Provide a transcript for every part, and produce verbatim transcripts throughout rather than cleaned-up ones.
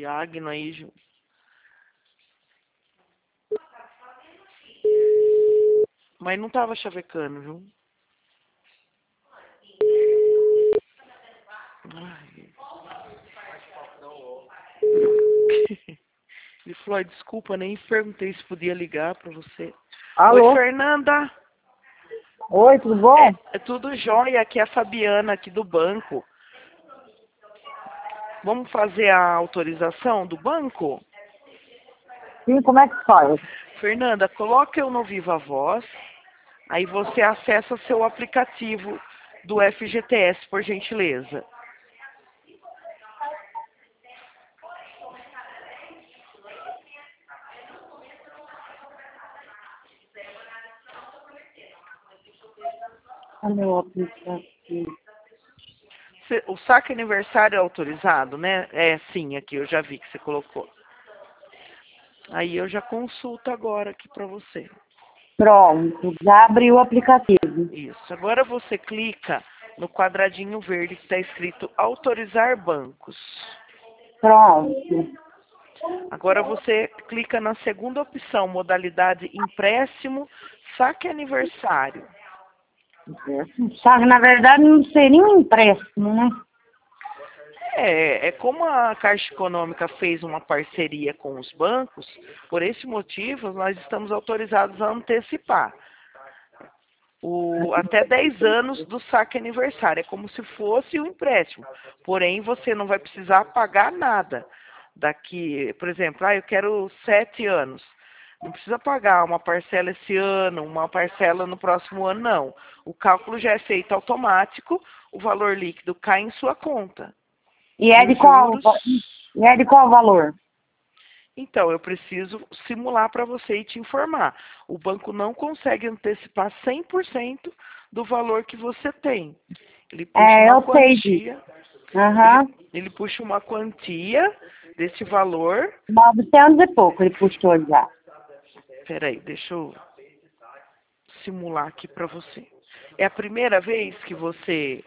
diágono aí, Ju. Mas não tava chavecando, viu? Ai. Ele falou, "Ai, desculpa, nem perguntei se podia ligar pra você." Alô? Oi, Fernanda. Oi, tudo bom? É, é tudo jóia, aqui é a Fabiana, aqui do banco. Vamos fazer a autorização do banco? Sim, como é que faz? Fernanda, coloque eu no Viva Voz, aí você acessa seu aplicativo do F G T S, por gentileza. Cadê o aplicativo? Cê- O saque aniversário é autorizado, né? É, sim, aqui eu já vi que você colocou. Aí eu já consulto agora aqui para você. Pronto, já abriu o aplicativo. Isso. Agora você clica no quadradinho verde que está escrito autorizar bancos. Pronto. Agora você clica na segunda opção, modalidade empréstimo, saque aniversário. Sabe, na verdade não seria um empréstimo, né? É, é como a Caixa Econômica fez uma parceria com os bancos, por esse motivo nós estamos autorizados a antecipar o, até dez anos do saque aniversário. É como se fosse um empréstimo, porém você não vai precisar pagar nada. Daqui, por exemplo, ah, eu quero sete anos. Não precisa pagar uma parcela esse ano, uma parcela no próximo ano, não. O cálculo já é feito automático, o valor líquido cai em sua conta. E E é de os qual, juros, e é de qual valor? então, eu preciso simular para você e te informar. O banco não consegue antecipar cem por cento do valor que você tem. Ele puxa É, uma eu sei disso. quantia, Aham. ele, ele puxa uma quantia desse valor. novecentos e pouco ele puxou já. Peraí, deixa eu simular aqui para você. É a primeira vez que você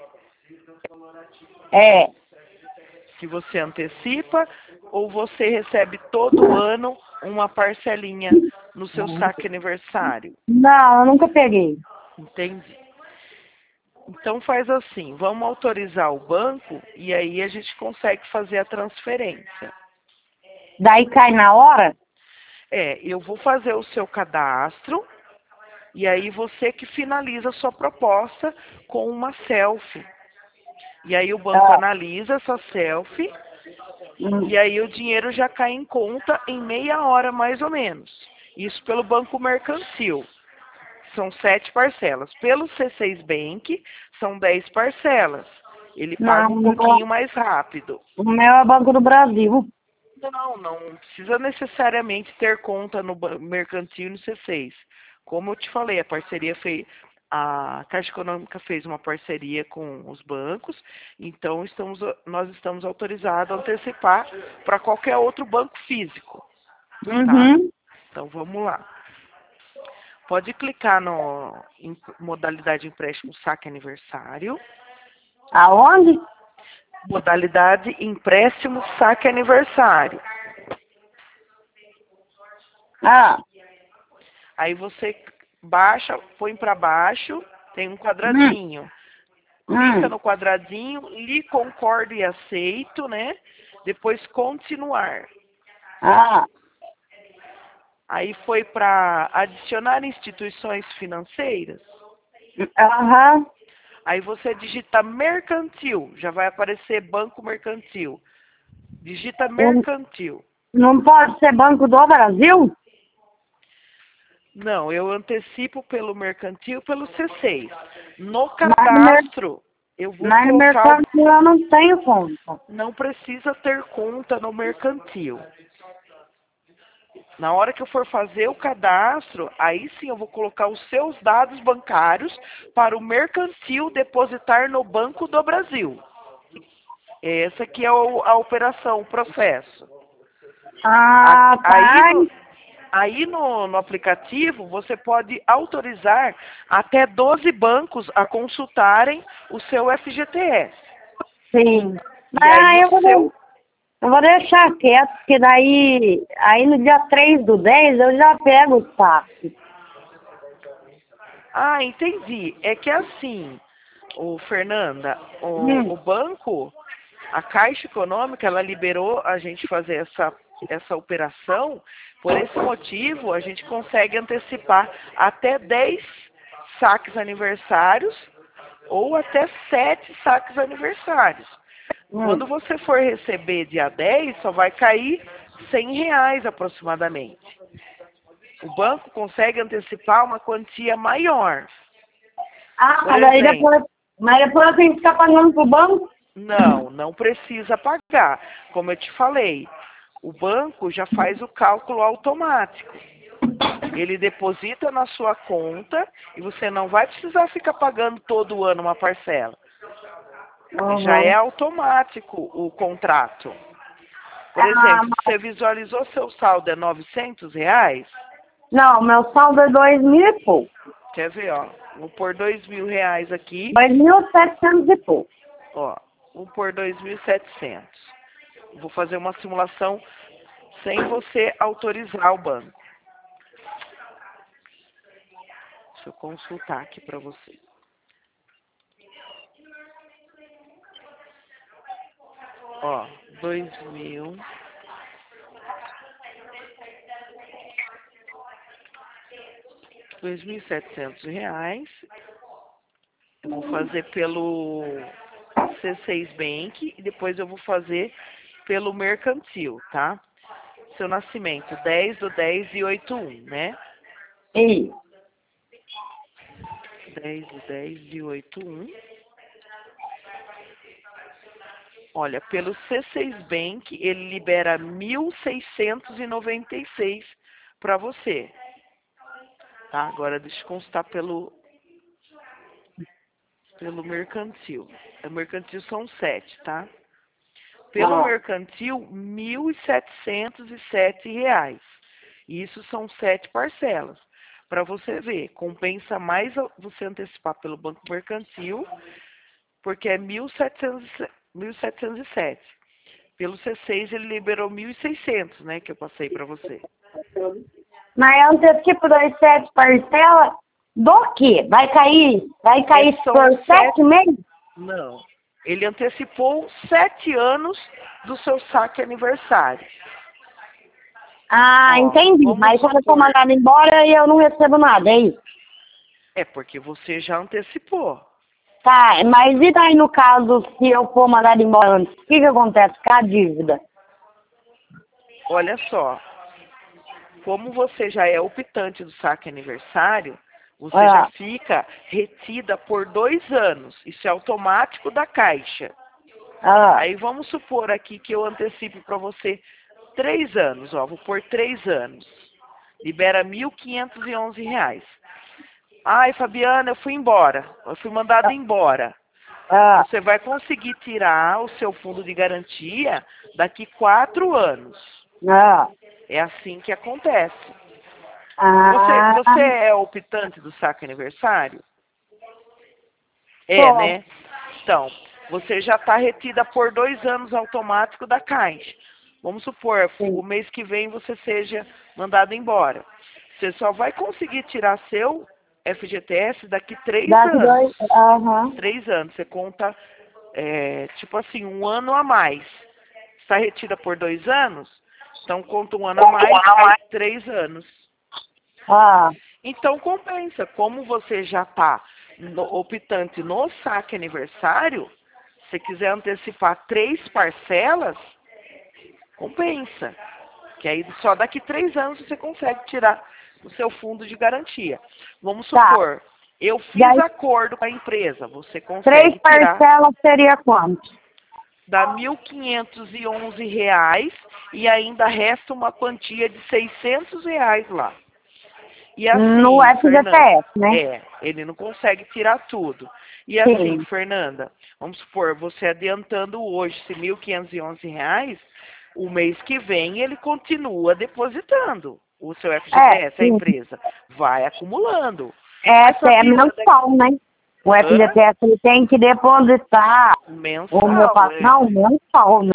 É. que você antecipa ou você recebe todo ano uma parcelinha no seu saque aniversário? Não, eu nunca peguei. Entendi. Então faz assim, vamos autorizar o banco e aí a gente consegue fazer a transferência. Daí cai na hora? É, eu vou fazer o seu cadastro e aí você que finaliza a sua proposta com uma selfie. E aí o banco Ah, analisa essa selfie hum. e aí o dinheiro já cai em conta em meia hora mais ou menos. Isso pelo Banco Mercantil. São sete parcelas. Pelo C seis Bank, são dez parcelas. Ele Não, paga um o meu, pouquinho mais rápido. o meu é Banco do Brasil. Não, não precisa necessariamente ter conta no Ban- Mercantil e no C seis. Como eu te falei, a parceria fez, a Caixa Econômica fez uma parceria com os bancos, então estamos, nós estamos autorizados a antecipar para qualquer outro banco físico, tá? Uhum. Então vamos lá. Pode clicar no em modalidade empréstimo saque aniversário. Aonde? Modalidade empréstimo saque aniversário. Ah. Aí você baixa, põe para baixo, tem um Hum. quadradinho. Clica Hum. no quadradinho, li concordo e aceito, né? Depois continuar. Ah. Aí foi para adicionar instituições financeiras. Aham. Aí você digita mercantil, já vai aparecer banco mercantil. Digita Não mercantil. não pode ser Banco do Brasil? Não, eu antecipo pelo mercantil pelo C seis. No Mas no, mer cadastro, eu vou mas no colocar o... mercantil eu não tenho conta. Não precisa ter conta no mercantil. Na hora que eu for fazer o cadastro, aí sim eu vou colocar os seus dados bancários para o mercantil depositar no Banco do Brasil. Essa aqui é o- a operação, o processo. A- Ah, Aí tá. no, aí no, no aplicativo você pode autorizar até doze bancos a consultarem o seu F G T S. Sim. E aí Ah, o eu vou, seu. Eu vou deixar quieto, porque daí, aí no dia três do dez eu já pego o saque. Ah, entendi. É que assim, o Fernanda, o, Hum. o banco, a Caixa Econômica, ela liberou a gente fazer essa, essa operação. Por esse motivo, a gente consegue antecipar até dez saques aniversários ou até sete saques aniversários. Hum. Quando você for receber dia dez, só vai cair cem reais aproximadamente. O banco consegue antecipar uma quantia maior. Ah, Por mas aí exemplo, depois, mas depois eu tenho que ficar pagando pro banco? não, não precisa pagar. Como eu te falei, o banco já faz o cálculo automático. Ele deposita na sua conta e você não vai precisar ficar pagando todo ano uma parcela. Já é Uhum. automático o contrato. Por Ah, exemplo, você visualizou seu saldo é novecentos reais? não, meu saldo é dois mil e pouco. Quer ver, ó? Vou pôr dois mil reais aqui. Dois mil setecentos e pouco. Ó, vou pôr dois mil e setecentos. Vou fazer uma simulação sem você autorizar o banco. Deixa eu consultar aqui para você. Ó, dois mil. Dois mil e setecentos reais. Eu vou fazer pelo C seis Bank e depois eu vou fazer pelo mercantil, tá? Seu nascimento, dez do dez de oitenta e um, né? E dez do dez de oitenta e um. Olha, pelo C seis Bank, ele libera mil seiscentos e noventa e seis para você. Tá? Agora deixa eu consultar pelo, pelo mercantil. O mercantil são sete, tá? Pelo ah, mercantil, mil setecentos e sete reais. Isso são sete parcelas. Para você ver, compensa mais você antecipar pelo banco mercantil, porque é mil setecentos e sete. Pelo C seis ele liberou mil e seiscentos, né, que eu passei para você. mas antes tipo das sete parcelas, do quê? Vai cair? Vai cair É, são por sete- sete meses? Não. Ele antecipou sete anos do seu saque aniversário. Ah, Ó, entendi. vamos Mas quando eu for supor. mandado embora e eu não recebo nada, é isso? É porque você já antecipou. Tá, mas e daí no caso, se eu for mandado embora antes, o que que acontece com a dívida? Olha só, como você já é optante do saque aniversário, você já Ah, fica retida por dois anos. Isso é automático da Caixa. ah, Aí vamos supor aqui que eu antecipe para você três anos, ó, vou pôr três anos. Libera mil quinhentos e onze reais. Ai, Fabiana, eu fui embora. Eu fui mandada embora. ah, Você vai conseguir tirar o seu fundo de garantia daqui quatro anos. ah, É assim que acontece. Você, ah, você é optante do saque aniversário? É, bom, né? Então, você já está retida por dois anos automático da Caixa. Vamos supor, o sim. mês que vem você seja mandado embora. Você só vai conseguir tirar seu F G T S daqui três Daqui dois, anos. aham, Três anos. Você conta, é, tipo assim, um ano a mais. Está retida por dois anos? Então conta um ano a mais, aí três anos. ah, Então compensa. Como você já está optante no saque aniversário, se quiser antecipar três parcelas, compensa. Que aí só daqui três anos você consegue tirar o seu fundo de garantia. Vamos tá. supor, eu E fiz aí, acordo com a empresa, você três consegue tirar, parcelas seria quanto? dá mil quinhentos e onze reais e ainda resta uma quantia de seiscentos reais lá. E No assim, Fernanda, F G T S, né? é, ele não consegue tirar tudo. E assim, Sim. Fernanda, vamos supor, você adiantando hoje esse mil quinhentos e onze reais, o mês que vem ele continua depositando o seu É, F G T S, a sim. empresa vai acumulando. É, Mas é sabia da... mensal, né? O Hã? F G T S ele tem que depositar o meu Mensal, é. patrão mensal, né?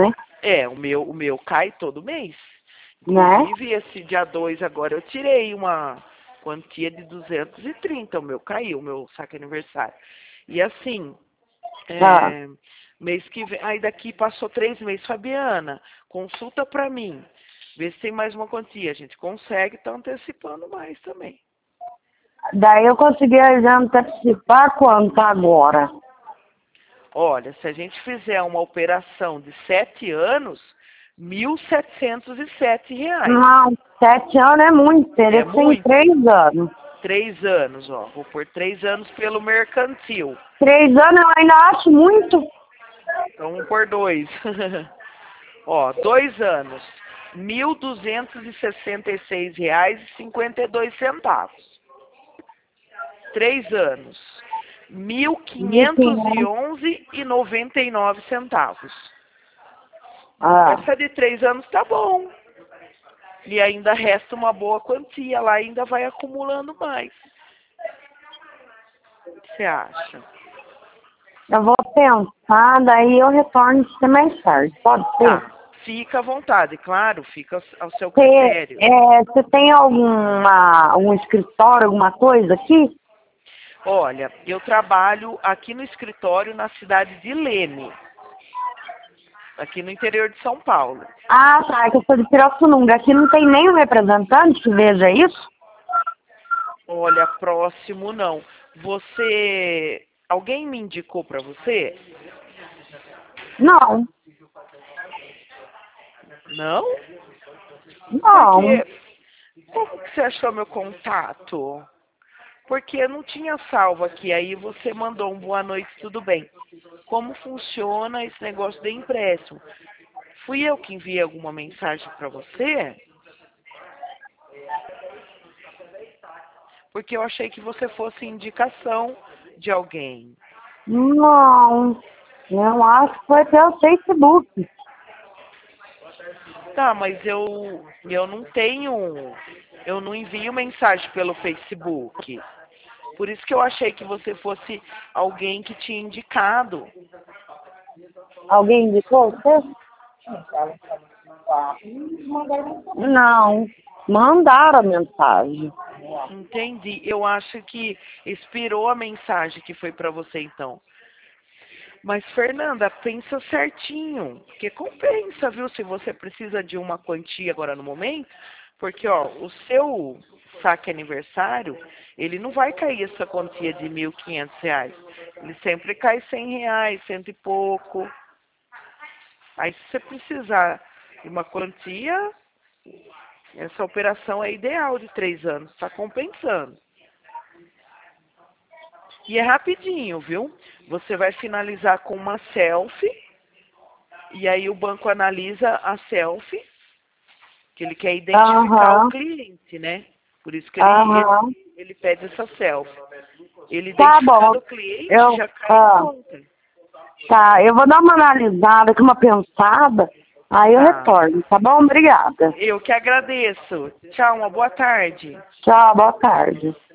É, o meu, o meu cai todo mês. né? Inclusive, esse dia dois agora eu tirei uma quantia de duzentos e trinta, o meu caiu, o meu saque aniversário. E assim, Ah, é, mês que vem, aí daqui passou três meses, Fabiana, consulta pra mim, vê se tem mais uma quantia. A gente consegue, tá antecipando mais também. daí eu consegui antecipar quanto agora? Olha, se a gente fizer uma operação de sete anos, mil setecentos e sete reais. Não, sete anos é muito, É teria que ser em muito. três anos. Três anos, ó. Vou por três anos pelo mercantil. Três anos eu ainda acho muito. Então, vamos por dois. Ó, dois anos. Mil duzentos e sessenta e seis reais e cinquenta e dois centavos. Três anos. Mil Mil quinhentos e quinhentos. onze e noventa e nove centavos. Ah, Essa de três anos tá bom. E ainda resta uma boa quantia lá, ainda vai acumulando mais. O que você acha? eu vou pensar, daí eu retorno você mais tarde, pode ser? Tá. Fica à vontade, claro, fica ao seu Você, critério. é, você tem alguma, algum escritório, alguma coisa aqui? Olha, eu trabalho aqui no escritório na cidade de Leme, aqui no interior de São Paulo. Ah, tá, é que eu sou de Pirassununga. Aqui não tem nenhum representante que veja isso? Olha, próximo não. Você, alguém me indicou para você? Não, Não? não. Porque como que você achou meu contato? Porque eu não tinha salvo aqui, aí você mandou um boa noite, tudo bem. Como funciona esse negócio de empréstimo? Fui eu que enviei alguma mensagem para você? Porque eu achei que você fosse indicação de alguém. Não, eu acho que foi pelo Facebook. Tá, mas eu, eu não tenho, eu não envio mensagem pelo Facebook. Por isso que eu achei que você fosse alguém que tinha indicado. Alguém indicou você? Não, mandaram a mensagem. Entendi. Eu acho que expirou a mensagem que foi para você então. Mas, Fernanda, pensa certinho, porque compensa, viu? Se você precisa de uma quantia agora no momento, porque, ó, o seu saque aniversário, ele não vai cair essa quantia de mil e quinhentos reais. Ele sempre cai cem reais, cento e pouco. Aí, se você precisar de uma quantia, essa operação é ideal de três anos, está compensando. E é rapidinho, viu? Você vai finalizar com uma selfie, e aí o banco analisa a selfie, que ele quer identificar o Aham, cliente, né? Por isso que ele, ele, aham. ele pede essa selfie. Ele Tá bom. identificando o cliente Eu, já cai em ah, conta. tá, eu vou dar uma analisada, com uma pensada, aí eu Tá. retorno, tá bom? Obrigada. Eu que agradeço. Tchau, uma boa tarde. Tchau, boa tarde.